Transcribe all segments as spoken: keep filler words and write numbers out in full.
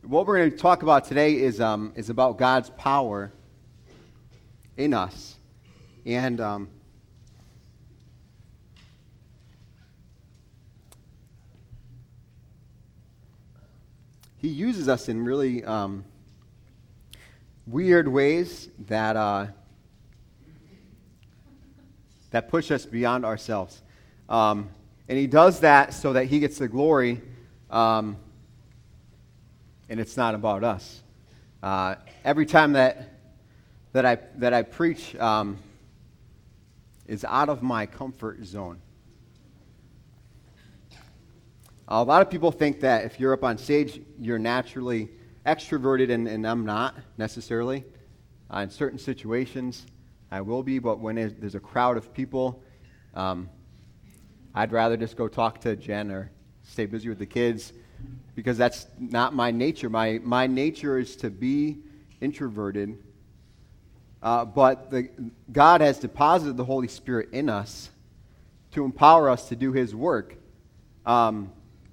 what we're going to talk about today is um, is about God's power in us, and um, He uses us in really um, weird ways that uh, that push us beyond ourselves, um, and He does that so that He gets the glory. Um, And it's not about us. Uh, every time that that I that I preach um, is out of my comfort zone. A lot of people think that if you're up on stage, you're naturally extroverted, and, and I'm not necessarily. Uh, in certain situations, I will be, but when there's a crowd of people, um, I'd rather just go talk to Jen or stay busy with the kids, because that's not my nature. My my nature is to be introverted. Uh, but the, God has deposited the Holy Spirit in us to empower us to do His work. Um,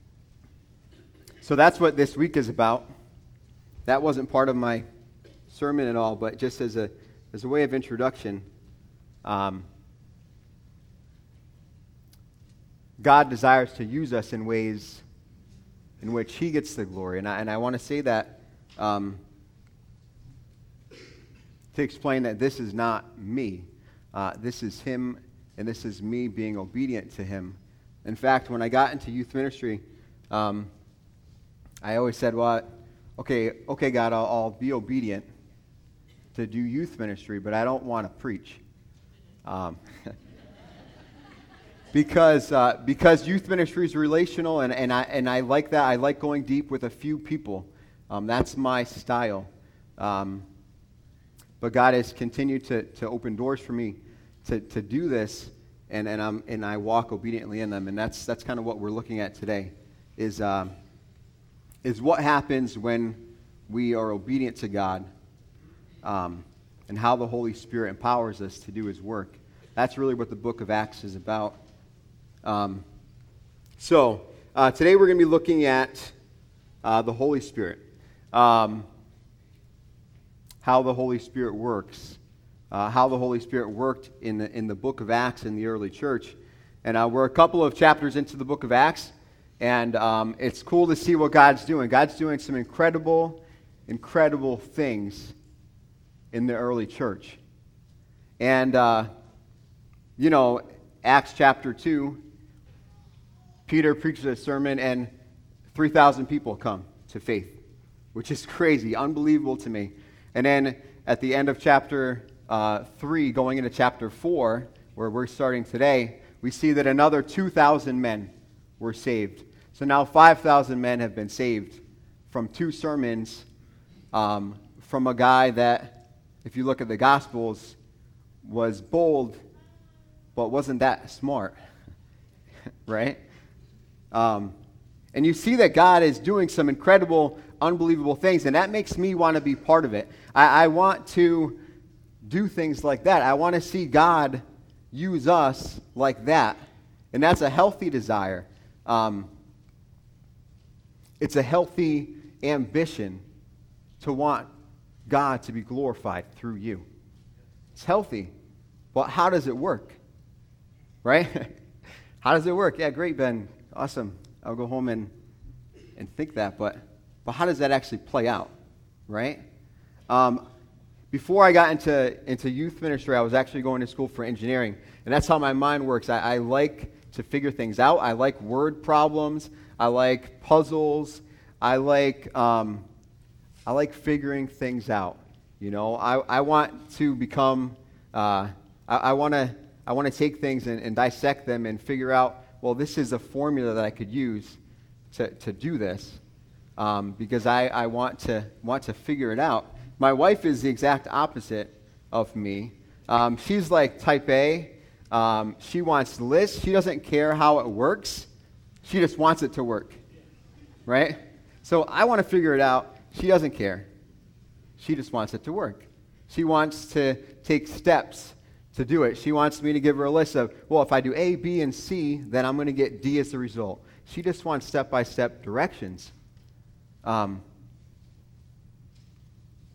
so that's what this week is about. That wasn't part of my sermon at all, but just as a as a way of introduction, um, God desires to use us in ways in which He gets the glory. And I, and I want to say that um, to explain that this is not me. Uh, this is Him, and this is me being obedient to Him. In fact, when I got into youth ministry, um, I always said, well, okay, okay, God, I'll, I'll be obedient to do youth ministry, but I don't want to preach. Um Because uh, because youth ministry is relational, and, and I and I like that. I like going deep with a few people. Um, that's my style. Um, but God has continued to, to open doors for me to, to do this, and and I'm and I walk obediently in them. And that's that's kind of what we're looking at today. Is uh, is what happens when we are obedient to God, um, and how the Holy Spirit empowers us to do His work. That's really what the book of Acts is about. Um, so, uh, today we're going to be looking at uh, the Holy Spirit, um, how the Holy Spirit works, uh, how the Holy Spirit worked in the, in the book of Acts in the early church. And uh, we're a couple of chapters into the book of Acts, and um, it's cool to see what God's doing. God's doing some incredible, incredible things in the early church. And, uh, you know, Acts chapter two, Peter preaches a sermon, and three thousand people come to faith, which is crazy, unbelievable to me. And then at the end of chapter uh, three, going into chapter four, where we're starting today, we see that another two thousand men were saved. So now five thousand men have been saved from two sermons um, from a guy that, if you look at the Gospels, was bold, but wasn't that smart, right? Um, and you see that God is doing some incredible, unbelievable things, and that makes me want to be part of it. I, I want to do things like that. I want to see God use us like that, and that's a healthy desire. Um, it's a healthy ambition to want God to be glorified through you. It's healthy. But how does it work? Right? How does it work? Yeah, great, Ben. Awesome. I'll go home and and think that. But but how does that actually play out? Right? Um, before I got into, into youth ministry, I was actually going to school for engineering. And that's how my mind works. I, I like to figure things out. I like word problems. I like puzzles. I like um, I like figuring things out. You know, I, I want to become uh, I, I want to I want to take things and, and dissect them and figure out, well, this is a formula that I could use to, to do this, um, because I, I want to want to figure it out. My wife is the exact opposite of me. Um, she's like type A. Um, she wants lists. She doesn't care how it works. She just wants it to work, right? So I want to figure it out. She doesn't care. She just wants it to work. She wants to take steps to do it. She wants me to give her a list of, well, if I do A, B, and C, then I'm going to get D as the result. She just wants step-by-step directions. Um,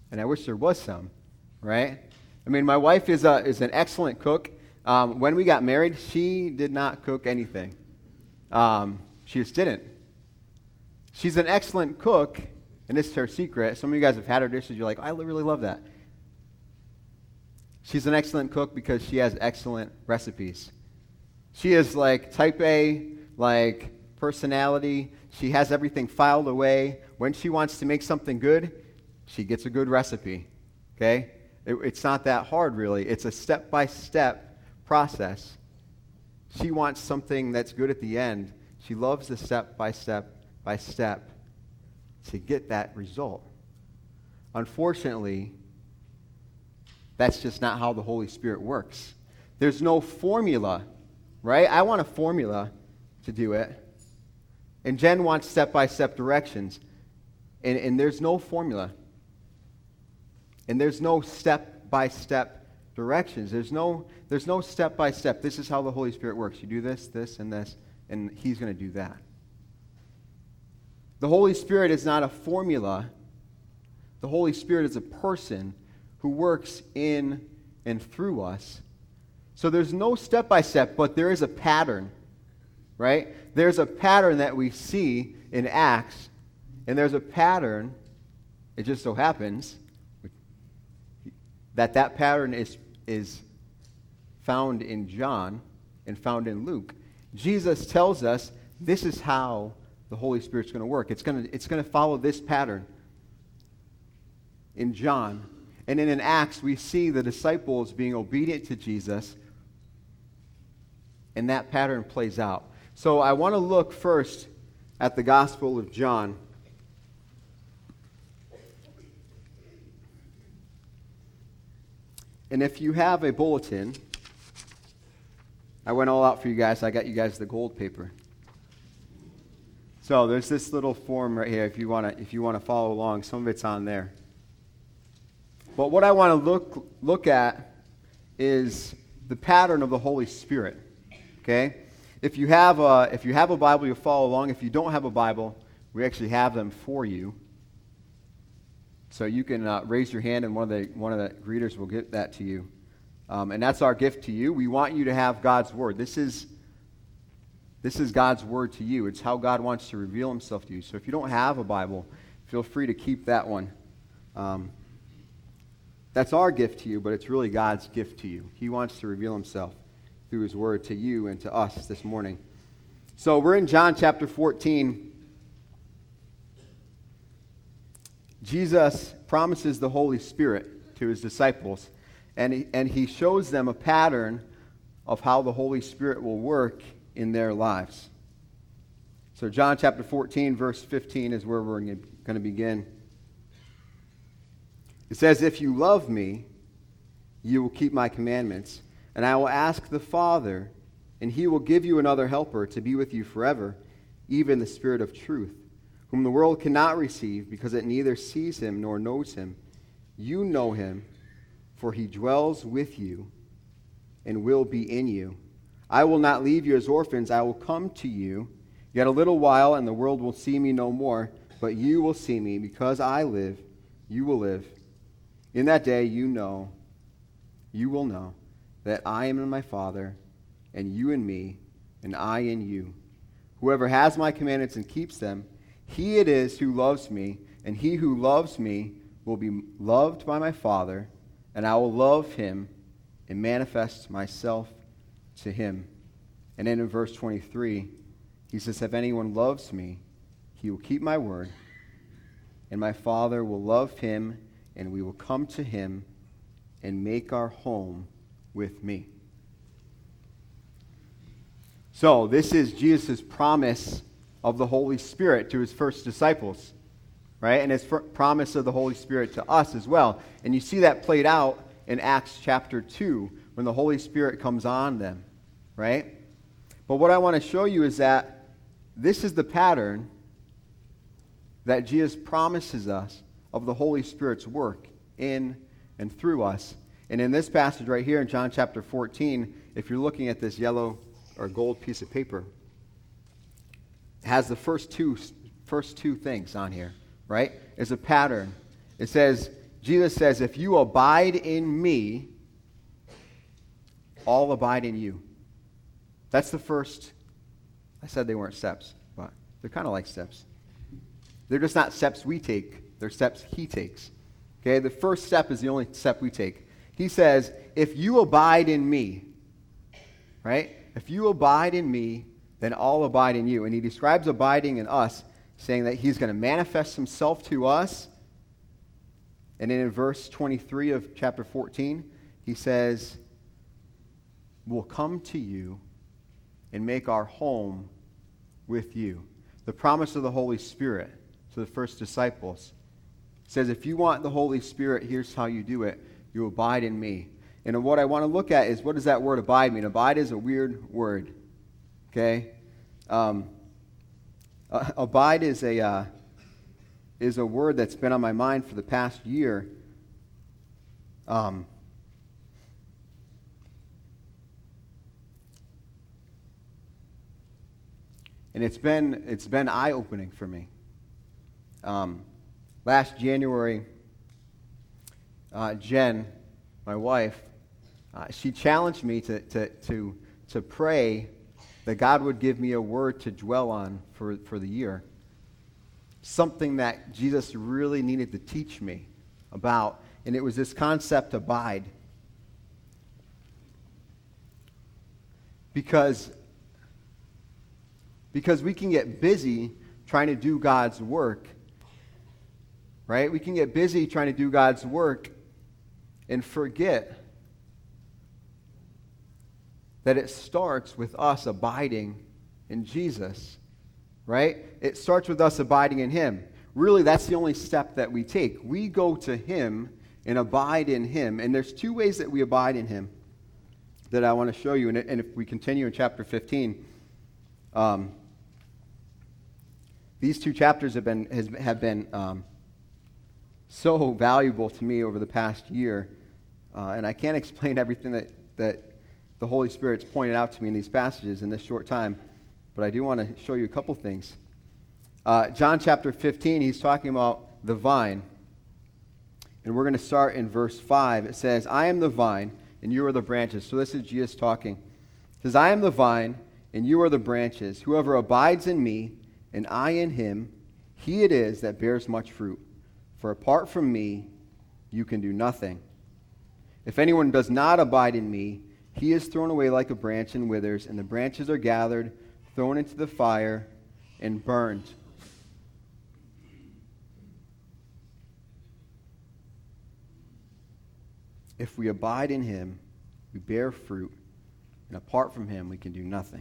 and I wish there was some, right? I mean, my wife is, a, is an excellent cook. Um, when we got married, she did not cook anything. Um, she just didn't. She's an excellent cook, and this is her secret. Some of you guys have had her dishes. You're like, I really love that. She's an excellent cook because she has excellent recipes. She is like type A, like personality. She has everything filed away. When she wants to make something good, she gets a good recipe. Okay? It, it's not that hard, really. It's a step-by-step process. She wants something that's good at the end. She loves the step-by-step by step to get that result. Unfortunately, that's just not how the Holy Spirit works. There's no formula, right? I want a formula to do it. And Jen wants step-by-step directions. And, and there's no formula. And there's no step-by-step directions. There's no, there's no step-by-step. This is how the Holy Spirit works. You do this, this, and this, and He's going to do that. The Holy Spirit is not a formula. The Holy Spirit is a person who works in and through us. So there's no step-by-step, but there is a pattern, right? There's a pattern that we see in Acts, and there's a pattern, it just so happens, that that pattern is, is found in John and found in Luke. Jesus tells us this is how the Holy Spirit's going to work. It's going to, it's going to follow this pattern in John. And then in Acts, we see the disciples being obedient to Jesus, and that pattern plays out. So I want to look first at the Gospel of John. And if you have a bulletin, I went all out for you guys. I got you guys the gold paper. So there's this little form right here if you want to if you want to follow along. Some of it's on there. But what I want to look look at is the pattern of the Holy Spirit. Okay? If you have a if you have a Bible, you'll follow along. If you don't have a Bible, we actually have them for you. So you can uh, raise your hand, and one of the one of the greeters will get that to you. Um, and that's our gift to you. We want you to have God's Word. This is This is God's Word to you. It's how God wants to reveal Himself to you. So if you don't have a Bible, feel free to keep that one. Um, that's our gift to you, but it's really God's gift to you. He wants to reveal Himself through His Word to you and to us this morning. So we're in John chapter fourteen. Jesus promises the Holy Spirit to His disciples, and he, and He shows them a pattern of how the Holy Spirit will work in their lives. So John chapter fourteen, verse fifteen is where we're going to begin. It says, "If you love me, you will keep my commandments, and I will ask the Father, and He will give you another helper to be with you forever, even the Spirit of truth, whom the world cannot receive because it neither sees Him nor knows Him. You know Him, for He dwells with you and will be in you. I will not leave you as orphans. I will come to you. Yet a little while, and the world will see me no more, but you will see me. Because I live, you will live. In that day you know, you will know, that I am in my Father, and you in me, and I in you. Whoever has my commandments and keeps them, he it is who loves me, and he who loves me will be loved by my Father, and I will love him and manifest myself to him." And then in verse twenty-three, he says, "If anyone loves me, he will keep my word, and my Father will love him, and we will come to him and make our home with me." So this is Jesus' promise of the Holy Spirit to his first disciples, right? And his fir- promise of the Holy Spirit to us as well. And you see that played out in Acts chapter two when the Holy Spirit comes on them, right? But what I want to show you is that this is the pattern that Jesus promises us of the Holy Spirit's work in and through us. And in this passage right here in John chapter fourteen, if you're looking at this yellow or gold piece of paper, it has the first two first two things on here, right? It's a pattern. It says, Jesus says, if you abide in me, I'll abide in you. That's the first. I said they weren't steps, but they're kind of like steps. They're just not steps we take. They're steps he takes. Okay, the first step is the only step we take. He says, if you abide in me, right? If you abide in me, then I'll abide in you. And he describes abiding in us, saying that he's going to manifest himself to us. And then in verse twenty-three of chapter fourteen, he says, we'll come to you and make our home with you. The promise of the Holy Spirit to the first disciples says, if you want the Holy Spirit, here's how you do it. You abide in me. And what I want to look at is, what does that word abide mean? Abide is a weird word. Okay? Um, uh, abide is a, uh, is a word that's been on my mind for the past year. Um, and it's been, it's been eye-opening for me. Um, last January, uh, Jen, my wife, uh, she challenged me to, to, to, to pray that God would give me a word to dwell on for, for the year. Something that Jesus really needed to teach me about. And it was this concept, abide. Because, because we can get busy trying to do God's work. Right? We can get busy trying to do God's work and forget that it starts with us abiding in Jesus. Right? It starts with us abiding in him. Really, that's the only step that we take. We go to him and abide in him. And there's two ways that we abide in him that I want to show you. And, and if we continue in chapter fifteen, um, these two chapters have been, has, have been um, so valuable to me over the past year. Uh, and I can't explain everything that, that the Holy Spirit's pointed out to me in these passages in this short time. But I do want to show you a couple things. Uh, John chapter fifteen, he's talking about the vine. And we're going to start in verse five. It says, I am the vine, and you are the branches. So this is Jesus talking. It says, I am the vine, and you are the branches. Whoever abides in me, and I in him, he it is that bears much fruit. For apart from me, you can do nothing. If anyone does not abide in me, he is thrown away like a branch and withers, and the branches are gathered, thrown into the fire, and burned. If we abide in him, we bear fruit, and apart from him, we can do nothing.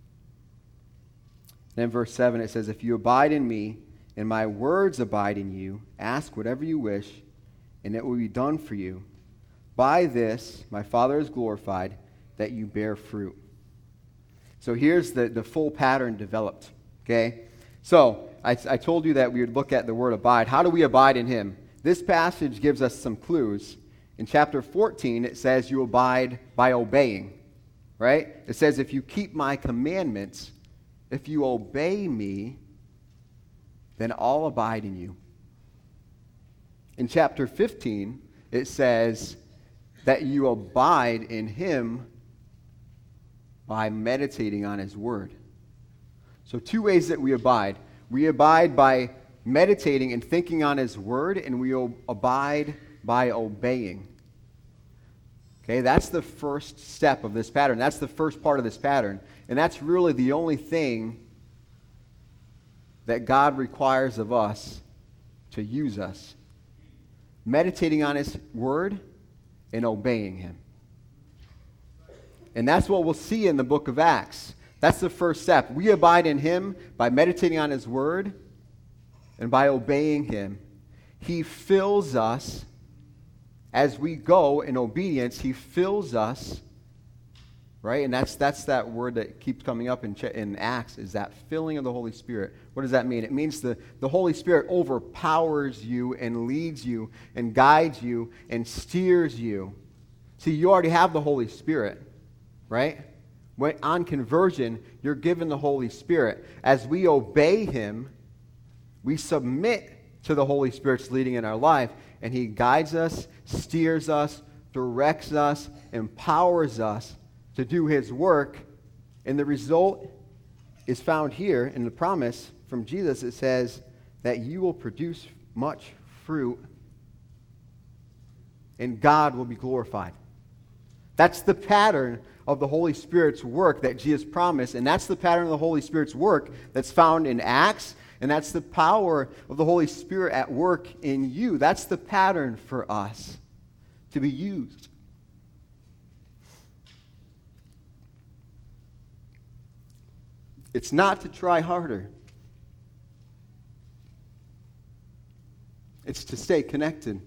Then verse seven, it says, if you abide in me, and my words abide in you, ask whatever you wish, and it will be done for you. By this, my Father is glorified, that you bear fruit. So here's the, the full pattern developed, okay? So I, I told you that we would look at the word abide. How do we abide in him? This passage gives us some clues. In chapter fourteen, it says you abide by obeying, right? It says if you keep my commandments, if you obey me, then I'll abide in you. In chapter fifteen, it says that you abide in him by meditating on his word. So two ways that we abide. We abide by meditating and thinking on his word, and we abide by obeying. Okay, that's the first step of this pattern. That's the first part of this pattern. And that's really the only thing that God requires of us to use us. Meditating on his word and obeying him. And that's what we'll see in the book of Acts. That's the first step. We abide in him by meditating on his word and by obeying him. He fills us as we go in obedience. He fills us, right? And that's that's that word that keeps coming up in, in Acts, is that filling of the Holy Spirit. What does that mean? It means the, the Holy Spirit overpowers you and leads you and guides you and steers you. See, you already have the Holy Spirit, right? When, on conversion, you're given the Holy Spirit. As we obey him, we submit to the Holy Spirit's leading in our life, and he guides us, steers us, directs us, empowers us to do his work, and the result is found here in the promise from Jesus. It says that you will produce much fruit, and God will be glorified. That's the pattern of the Holy Spirit's work that Jesus promised, and that's the pattern of the Holy Spirit's work that's found in Acts, and that's the power of the Holy Spirit at work in you. That's the pattern for us to be used. It's not to try harder. It's to stay connected.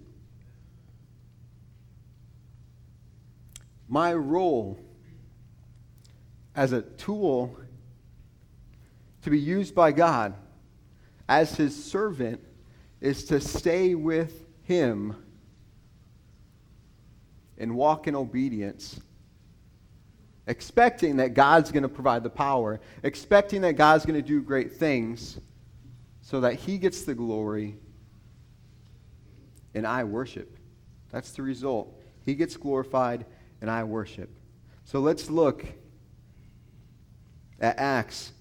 My role as a tool to be used by God as his servant is to stay with him and walk in obedience, expecting that God's going to provide the power, expecting that God's going to do great things so that he gets the glory and I worship. That's the result. He gets glorified and I worship. So let's look at Acts.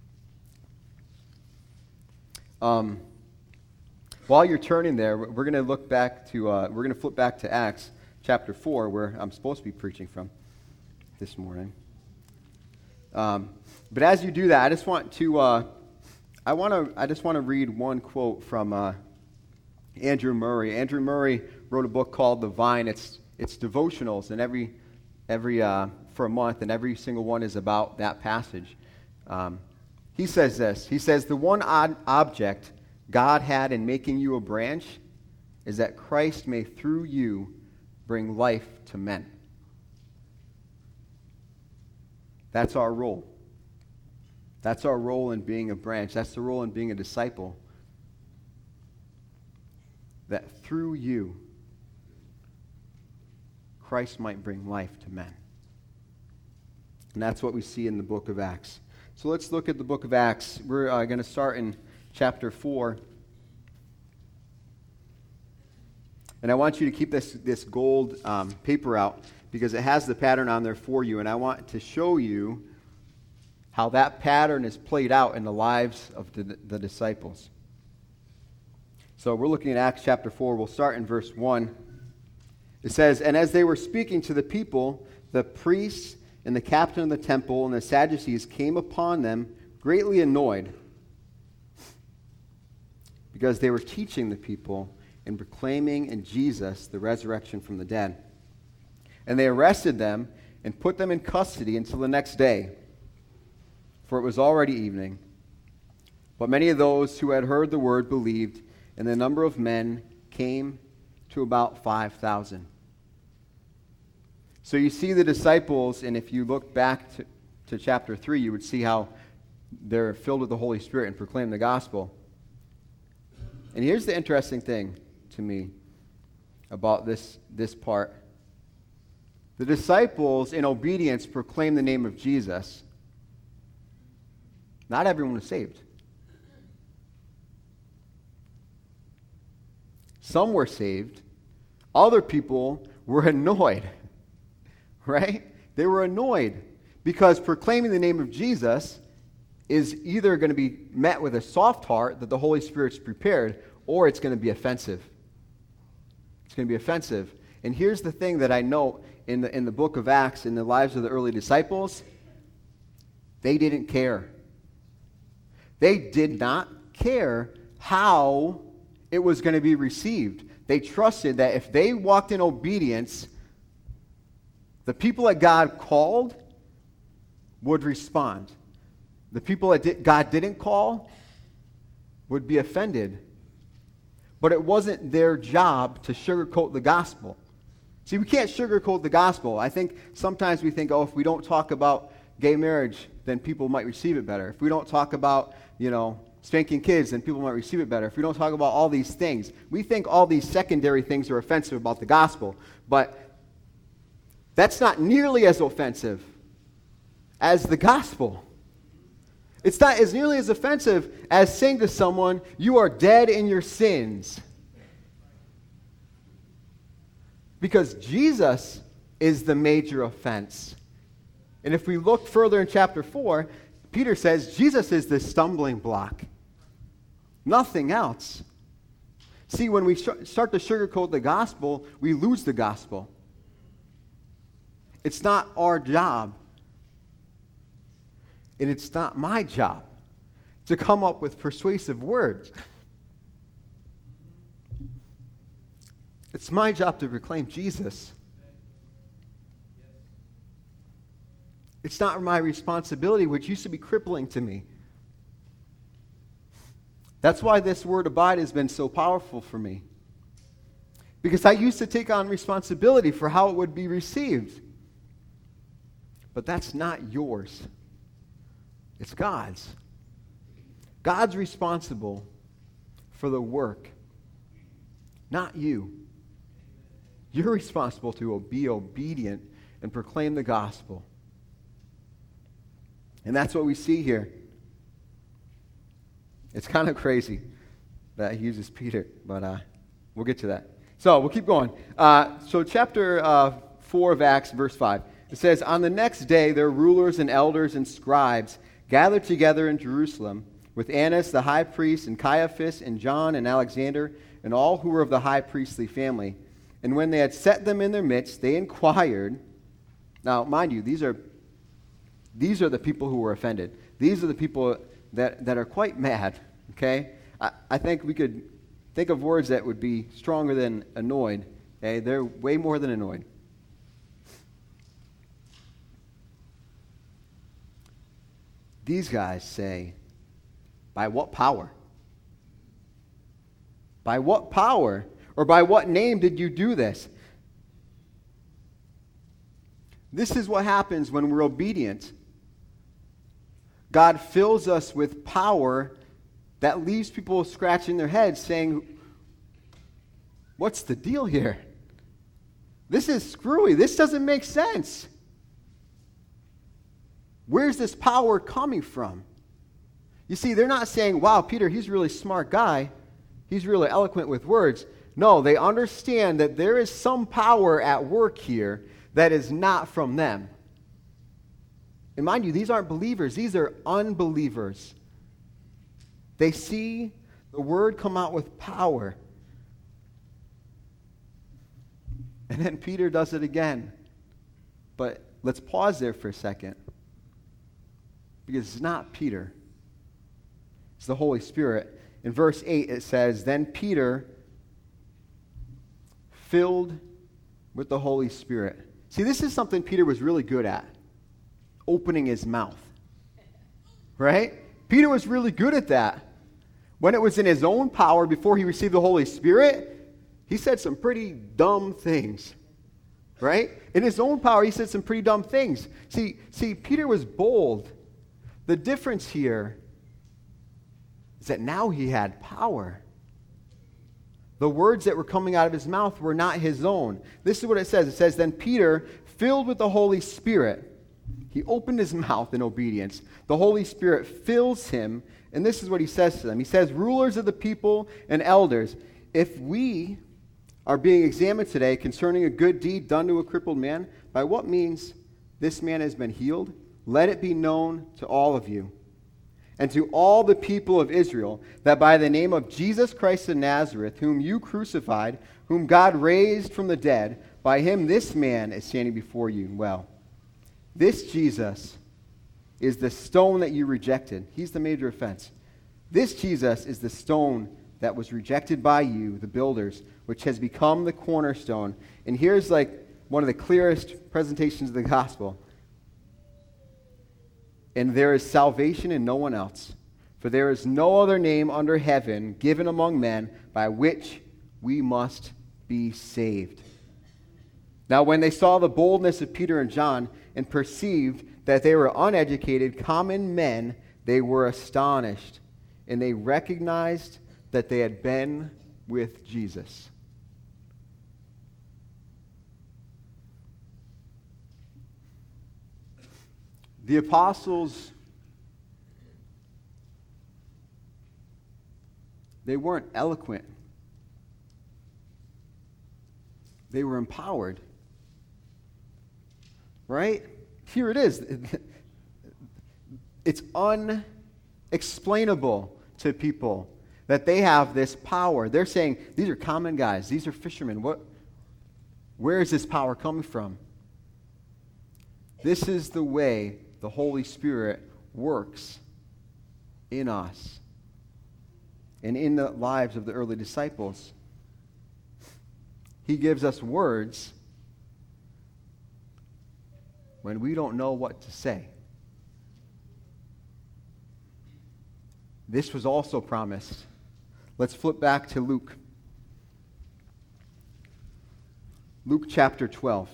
Um, while you're turning there, we're going to look back to, uh, we're going to flip back to Acts chapter four, where I'm supposed to be preaching from this morning. Um, but as you do that, I just want to, uh, I want to, I just want to read one quote from uh, Andrew Murray. Andrew Murray wrote a book called The Vine. It's it's devotionals, and every every uh, for a month, and every single one is about that passage. Um, he says this. He says, the one odd object God had in making you a branch is that Christ may through you bring life to men. That's our role. That's our role in being a branch. That's the role in being a disciple. That through you, Christ might bring life to men. And that's what we see in the book of Acts. So let's look at the book of Acts. We're uh, going to start in chapter four. And I want you to keep this, this gold um, paper out because it has the pattern on there for you. And I want to show you how that pattern is played out in the lives of the, the disciples. So we're looking at Acts chapter four. We'll start in verse one. It says, and as they were speaking to the people, the priests and the captain of the temple and the Sadducees came upon them greatly annoyed because they were teaching the people and proclaiming in Jesus the resurrection from the dead. And they arrested them and put them in custody until the next day, for it was already evening. But many of those who had heard the word believed, and the number of men came to about five thousand. So you see the disciples, and if you look back to, to chapter three, you would see how they're filled with the Holy Spirit and proclaim the gospel. And here's the interesting thing to me about this, this part. The disciples, in obedience, proclaim the name of Jesus. Not everyone was saved. Some were saved. Other people were annoyed. Right? They were annoyed because proclaiming the name of Jesus is either going to be met with a soft heart that the Holy Spirit's prepared, or it's going to be offensive. It's going to be offensive. And here's the thing that I note in the, in the book of Acts, in the lives of the early disciples, they didn't care. They did not care how it was going to be received. They trusted that if they walked in obedience, the people that God called would respond. The people that did, God didn't call would be offended. But it wasn't their job to sugarcoat the gospel. See, we can't sugarcoat the gospel. I think sometimes we think, oh, if we don't talk about gay marriage, then people might receive it better. If we don't talk about, you know, spanking kids, then people might receive it better. If we don't talk about all these things, we think all these secondary things are offensive about the gospel. But that's not nearly as offensive as the gospel. It's not as nearly as offensive as saying to someone, you are dead in your sins. Because Jesus is the major offense. And if we look further in chapter four, Peter says Jesus is the stumbling block. Nothing else. See, when we start to sugarcoat the gospel, we lose the gospel. It's not our job, and it's not my job to come up with persuasive words. It's my job to proclaim Jesus. It's not my responsibility, which used to be crippling to me. That's why this word abide has been so powerful for me. Because I used to take on responsibility for how it would be received. But that's not yours. It's God's. God's responsible for the work, not you. You're responsible to be obedient and proclaim the gospel. And that's what we see here. It's kind of crazy that he uses Peter, but uh, we'll get to that. So we'll keep going. Uh, so chapter uh, four of Acts, verse five. It says, on the next day, their rulers and elders and scribes gathered together in Jerusalem with Annas the high priest and Caiaphas and John and Alexander and all who were of the high priestly family. And when they had set them in their midst, they inquired. Now, mind you, these are these are the people who were offended. These are the people that, that are quite mad, okay? I, I think we could think of words that would be stronger than annoyed. Okay? They're way more than annoyed. These guys say, by what power? By what power? Or by what name did you do this? This is what happens when we're obedient. God fills us with power that leaves people scratching their heads saying, what's the deal here? This is screwy. This doesn't make sense. Where's this power coming from? You see, they're not saying, wow, Peter, he's a really smart guy. He's really eloquent with words. No, they understand that there is some power at work here that is not from them. And mind you, these aren't believers. These are unbelievers. They see the word come out with power. And then Peter does it again. But let's pause there for a second. Because it's not Peter. It's the Holy Spirit. In verse eight it says, then Peter, filled with the Holy Spirit. See, this is something Peter was really good at. Opening his mouth. Right? Peter was really good at that. When it was in his own power before he received the Holy Spirit, he said some pretty dumb things. Right? In his own power, he said some pretty dumb things. See, see, Peter was bold. The difference here is that now he had power. The words that were coming out of his mouth were not his own. This is what it says. It says, then Peter, filled with the Holy Spirit, he opened his mouth in obedience. The Holy Spirit fills him, and this is what he says to them. He says, rulers of the people and elders, if we are being examined today concerning a good deed done to a crippled man, by what means this man has been healed, let it be known to all of you and to all the people of Israel that by the name of Jesus Christ of Nazareth, whom you crucified, whom God raised from the dead, by him this man is standing before you well. This Jesus is the stone that you rejected. He's the major offense. This Jesus is the stone that was rejected by you, the builders, which has become the cornerstone. And here's like one of the clearest presentations of the gospel. And there is salvation in no one else, for there is no other name under heaven given among men by which we must be saved. Now when they saw the boldness of Peter and John and perceived that they were uneducated, common men, they were astonished, and they recognized that they had been with Jesus. The apostles They weren't eloquent. They were empowered. Right? Here it is. It's unexplainable to people that they have this power. They're saying, these are common guys. These are fishermen. What? Where is this power coming from? This is the way the Holy Spirit works in us and in the lives of the early disciples. He gives us words when we don't know what to say. This was also promised. Let's flip back to Luke. Luke chapter twelve.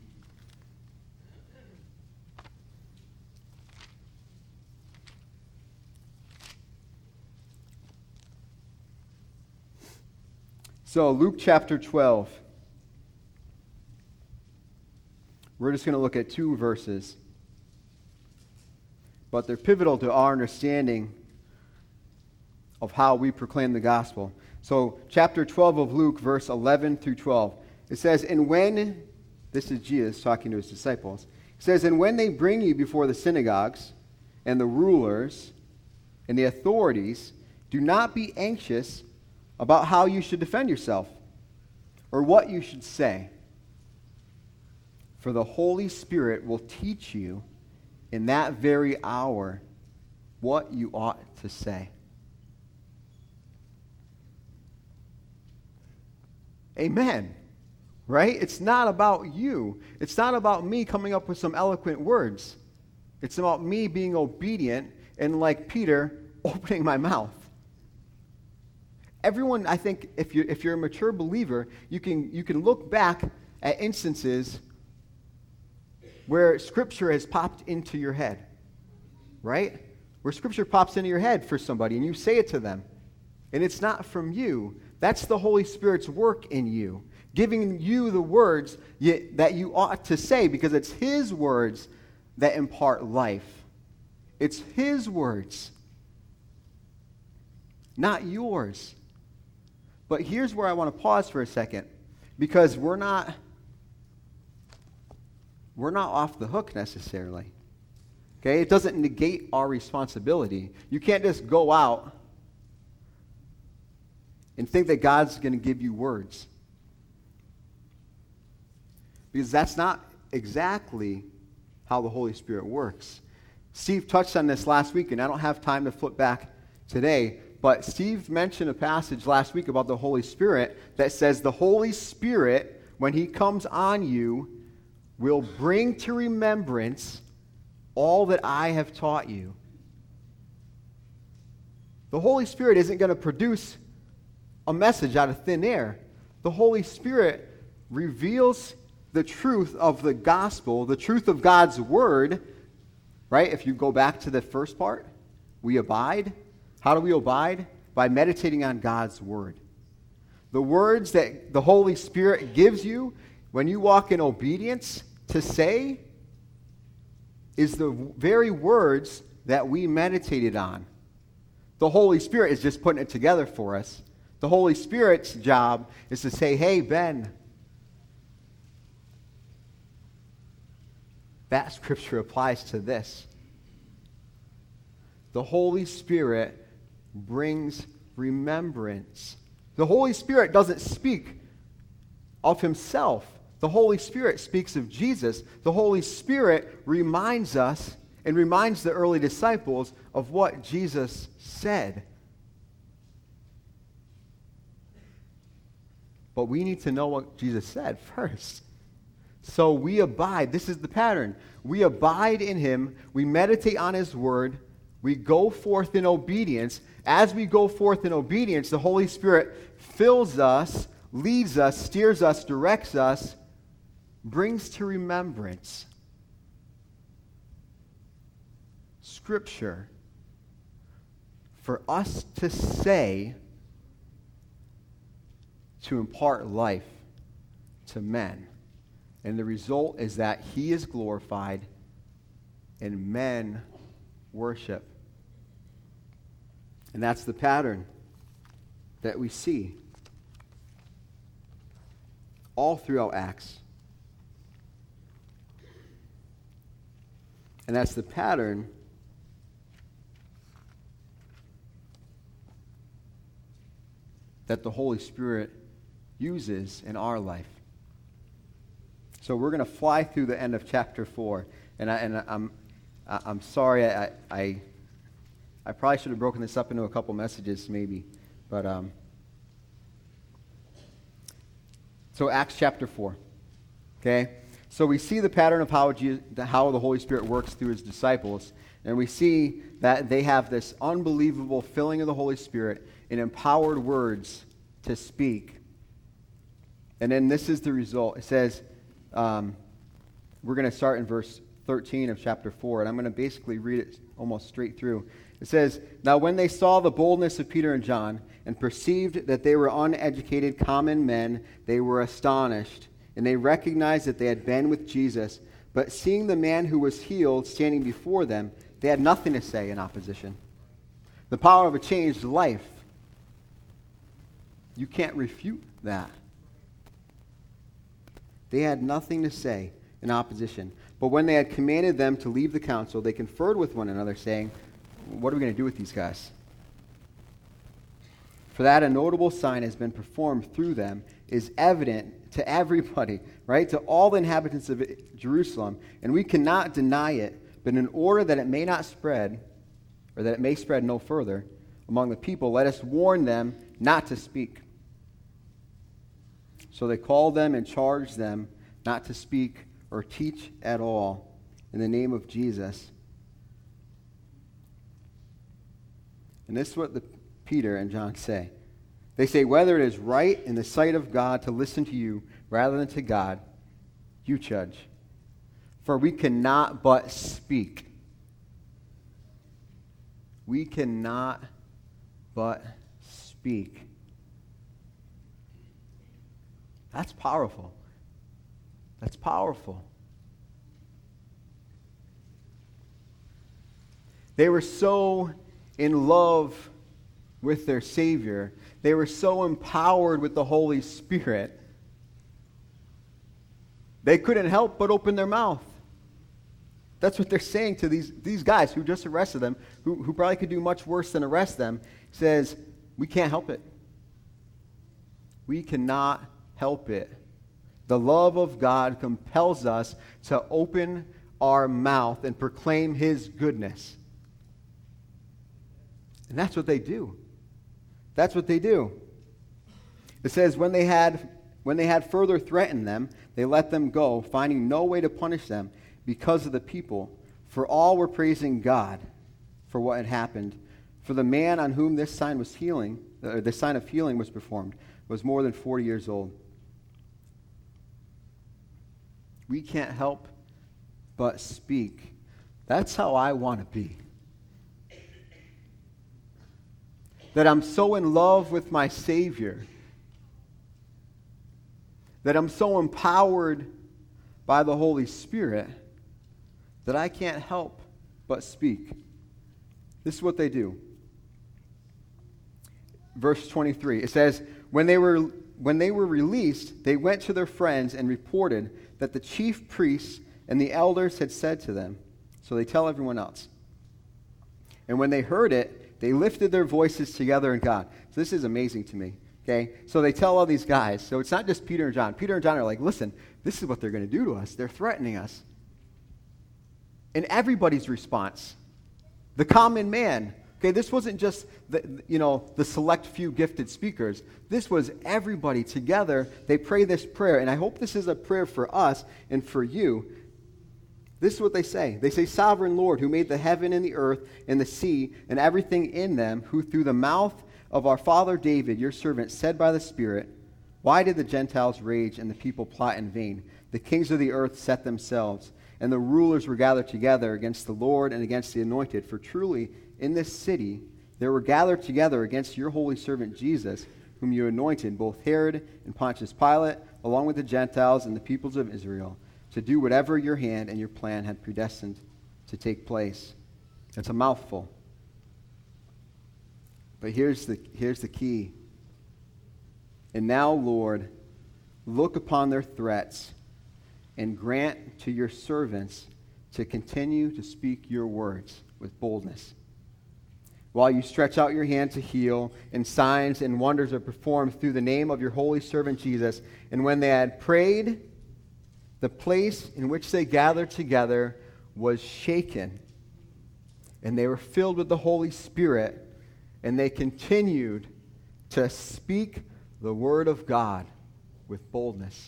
So, Luke chapter twelve. We're just going to look at two verses, but they're pivotal to our understanding of how we proclaim the gospel. So, chapter twelve of Luke, verse eleven through twelve. It says, and when, this is Jesus talking to his disciples, it says, and when they bring you before the synagogues and the rulers and the authorities, do not be anxious about how you should defend yourself or what you should say. For the Holy Spirit will teach you in that very hour what you ought to say. Amen. Right? It's not about you. It's not about me coming up with some eloquent words. It's about me being obedient and, like Peter, opening my mouth. Everyone, I think, if you're, if you're a mature believer, you can, you can look back at instances where Scripture has popped into your head, right? Where Scripture pops into your head for somebody, and you say it to them. And it's not from you. That's the Holy Spirit's work in you, giving you the words that you ought to say, because it's His words that impart life. It's His words, not yours. But here's where I want to pause for a second, because we're not we're not off the hook necessarily. Okay? It doesn't negate our responsibility. You can't just go out and think that God's going to give you words, because that's not exactly how the Holy Spirit works. Steve touched on this last week, and I don't have time to flip back today, but Steve mentioned a passage last week about the Holy Spirit that says the Holy Spirit, when He comes on you, will bring to remembrance all that I have taught you. The Holy Spirit isn't going to produce a message out of thin air. The Holy Spirit reveals the truth of the gospel, the truth of God's word, right? If you go back to the first part, we abide. How do we abide? By meditating on God's word. The words that the Holy Spirit gives you when you walk in obedience to say is the very words that we meditated on. The Holy Spirit is just putting it together for us. The Holy Spirit's job is to say, hey, Ben, that scripture applies to this. The Holy Spirit brings remembrance. The Holy Spirit doesn't speak of Himself. The Holy Spirit speaks of Jesus. The Holy Spirit reminds us and reminds the early disciples of what Jesus said. But we need to know what Jesus said first. So we abide. This is the pattern. We abide in Him. We meditate on His word. We go forth in obedience. As we go forth in obedience, the Holy Spirit fills us, leads us, steers us, directs us, brings to remembrance Scripture for us to say, to impart life to men. And the result is that He is glorified and men worship. And that's the pattern. that we see all throughout Acts. And that's the pattern that the Holy Spirit uses in our life. So we're going to fly through the end of chapter four, and, I, and I'm I'm sorry I, I I probably should have broken this up into a couple messages maybe, but um. So Acts chapter four, okay. So we see the pattern of how Jesus, how the Holy Spirit works through his disciples, and we see that they have this unbelievable filling of the Holy Spirit and empowered words to speak. And then this is the result. It says, um, we're going to start in verse thirteen of chapter four, and I'm going to basically read it almost straight through. It says, "Now when they saw the boldness of Peter and John and perceived that they were uneducated common men, they were astonished, and they recognized that they had been with Jesus. But seeing the man who was healed standing before them, they had nothing to say in opposition." The power of a changed life. You can't refute that. They had nothing to say in opposition. But when they had commanded them to leave the council, they conferred with one another, saying, "What are we going to do with these guys?" For that a notable sign has been performed through them is evident to everybody, right? To all the inhabitants of Jerusalem. And we cannot deny it, but in order that it may not spread, or that it may spread no further among the people, let us warn them not to speak. So they called them and charged them not to speak or teach at all in the name of Jesus. And this is what the Peter and John say. They say, "Whether it is right in the sight of God to listen to you rather than to God, you judge. For we cannot but speak." We cannot but speak. That's powerful. That's powerful. They were so in love with their Savior. They were so empowered with the Holy Spirit. They couldn't help but open their mouth. That's what they're saying to these, these guys who just arrested them, who, who probably could do much worse than arrest them. Says, we can't help it. We cannot help it. The love of God compels us to open our mouth and proclaim his goodness. And that's what they do. That's what they do. It says, when they had when they had further threatened them, they let them go, finding no way to punish them because of the people, for all were praising God for what had happened. For the man on whom this sign was healing, or the sign of healing was performed, was more than forty years old. We can't help but speak. That's how I want to be. That I'm so in love with my Savior, that I'm so empowered by the Holy Spirit, that I can't help but speak. This is what they do. Verse twenty-three, it says, when they were when they were released, they went to their friends and reported that the chief priests and the elders had said to them. So they tell everyone else. And when they heard it, they lifted their voices together in God. So this is amazing to me. Okay? So they tell all these guys. So it's not just Peter and John. Peter and John are like, listen, this is what they're going to do to us. They're threatening us. And everybody's response, the common man. Okay, this wasn't just the, you know, the select few gifted speakers. This was everybody together. They pray this prayer, and I hope this is a prayer for us and for you. This is what they say. They say, Sovereign Lord, who made the heaven and the earth and the sea and everything in them, who through the mouth of our father David, your servant, said by the Spirit, why did the Gentiles rage and the people plot in vain? The kings of the earth set themselves, and the rulers were gathered together against the Lord and against the anointed. For truly, in this city, there were gathered together against your holy servant Jesus, whom you anointed, both Herod and Pontius Pilate, along with the Gentiles and the peoples of Israel, to do whatever your hand and your plan had predestined to take place. It's a mouthful. But here's the, here's the key. And now, Lord, look upon their threats and grant to your servants to continue to speak your words with boldness. While you stretch out your hand to heal, and signs and wonders are performed through the name of your holy servant Jesus. And when they had prayed, the place in which they gathered together was shaken, and they were filled with the Holy Spirit, and they continued to speak the word of God with boldness.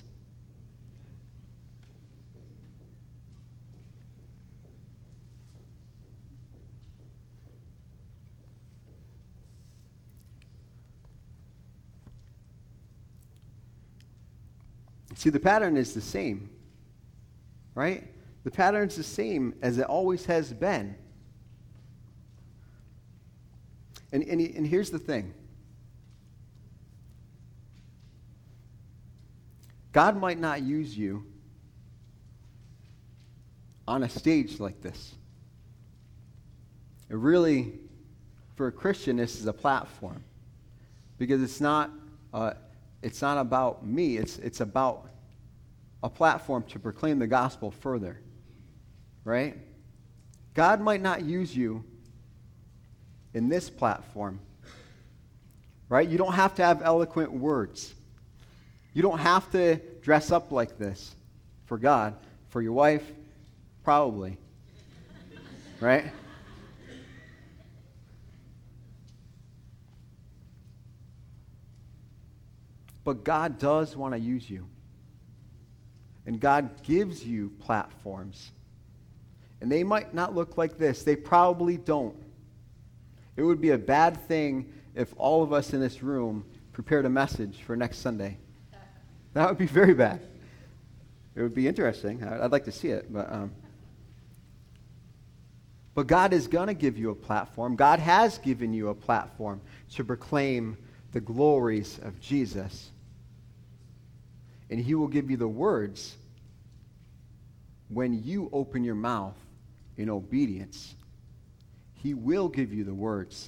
See, the pattern is the same, right? The pattern is the same as it always has been. And, and, and here's the thing. God might not use you on a stage like this. It really, for a Christian, this is a platform. Because it's not, uh, it's not about me. It's, it's about a platform to proclaim the gospel further. Right? God might not use you in this platform. Right? You don't have to have eloquent words. You don't have to dress up like this for God. For your wife, probably. Right? But God does want to use you. And God gives you platforms. And they might not look like this. They probably don't. It would be a bad thing if all of us in this room prepared a message for next Sunday. That would be very bad. It would be interesting. I'd like to see it. But, um, but God is going to give you a platform. God has given you a platform to proclaim the glories of Jesus. And he will give you the words when you open your mouth in obedience. He will give you the words.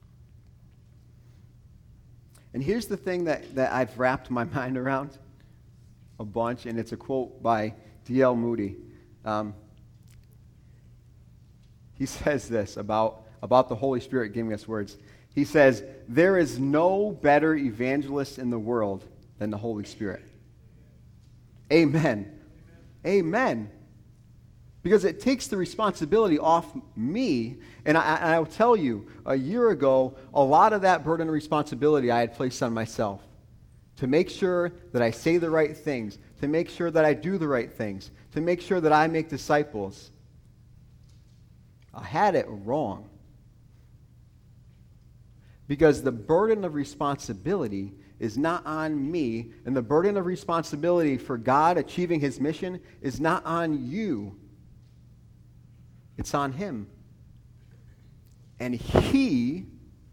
And here's the thing that, that I've wrapped my mind around a bunch, and it's a quote by D L Moody. Um, he says this about, about the Holy Spirit giving us words. He says, "There is no better evangelist in the world than the Holy Spirit." Amen. Amen. Because it takes the responsibility off me. And I, I'll tell you, a year ago, a lot of that burden and responsibility I had placed on myself. To make sure that I say the right things. To make sure that I do the right things. To make sure that I make disciples. I had it wrong. Because the burden of responsibility is not on me, and the burden of responsibility for God achieving his mission is not on you. It's on him. And he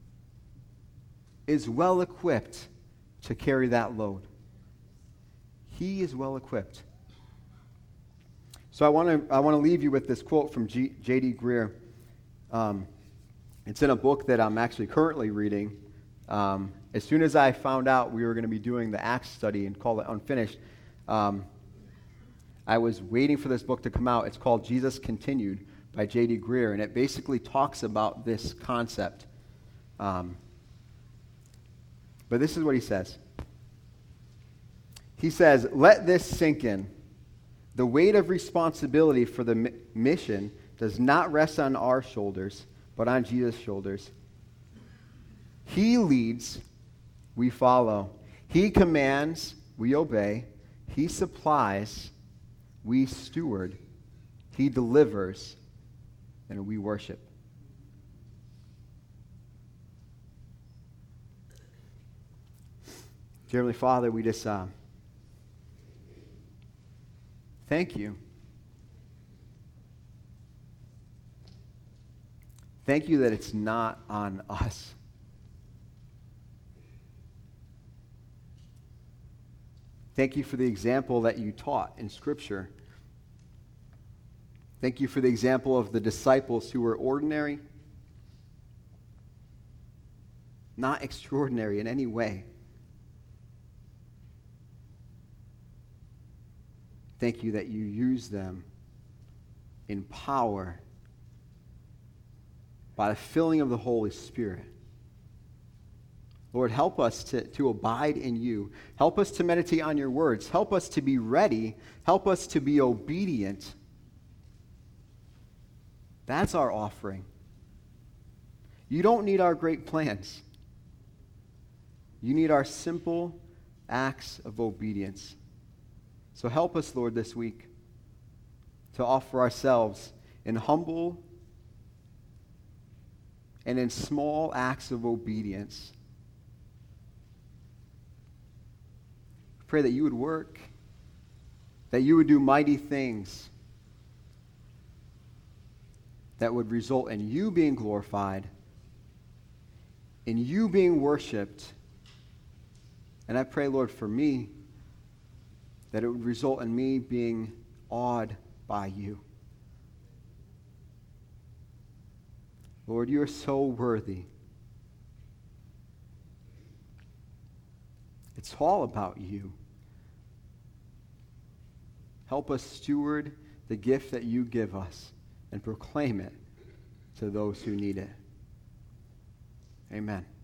is well equipped to carry that load. He is well equipped. So I want to I want to leave you with this quote from J D Greear. Um, it's in a book that I'm actually currently reading. Um, as soon as I found out we were going to be doing the Acts study and call it Unfinished, um, I was waiting for this book to come out. It's called Jesus Continued by J D Greear, and it basically talks about this concept. Um, but this is what he says. He says, "Let this sink in. The weight of responsibility for the mi- mission does not rest on our shoulders, but on Jesus' shoulders. He leads, we follow. He commands, we obey. He supplies, we steward. He delivers, and we worship." Dear Heavenly Father, we just uh, thank you. Thank you that it's not on us. Thank you for the example that you taught in Scripture. Thank you for the example of the disciples who were ordinary, not extraordinary in any way. Thank you that you use them in power by the filling of the Holy Spirit. Lord, help us to, to abide in you. Help us to meditate on your words. Help us to be ready. Help us to be obedient. That's our offering. You don't need our great plans. You need our simple acts of obedience. So help us, Lord, this week to offer ourselves in humble and in small acts of obedience. Pray that you would work, that you would do mighty things that would result in you being glorified, in you being worshiped. And I pray, Lord, for me, that it would result in me being awed by you. Lord, you are so worthy. It's all about you. Help us steward the gift that you give us and proclaim it to those who need it. Amen.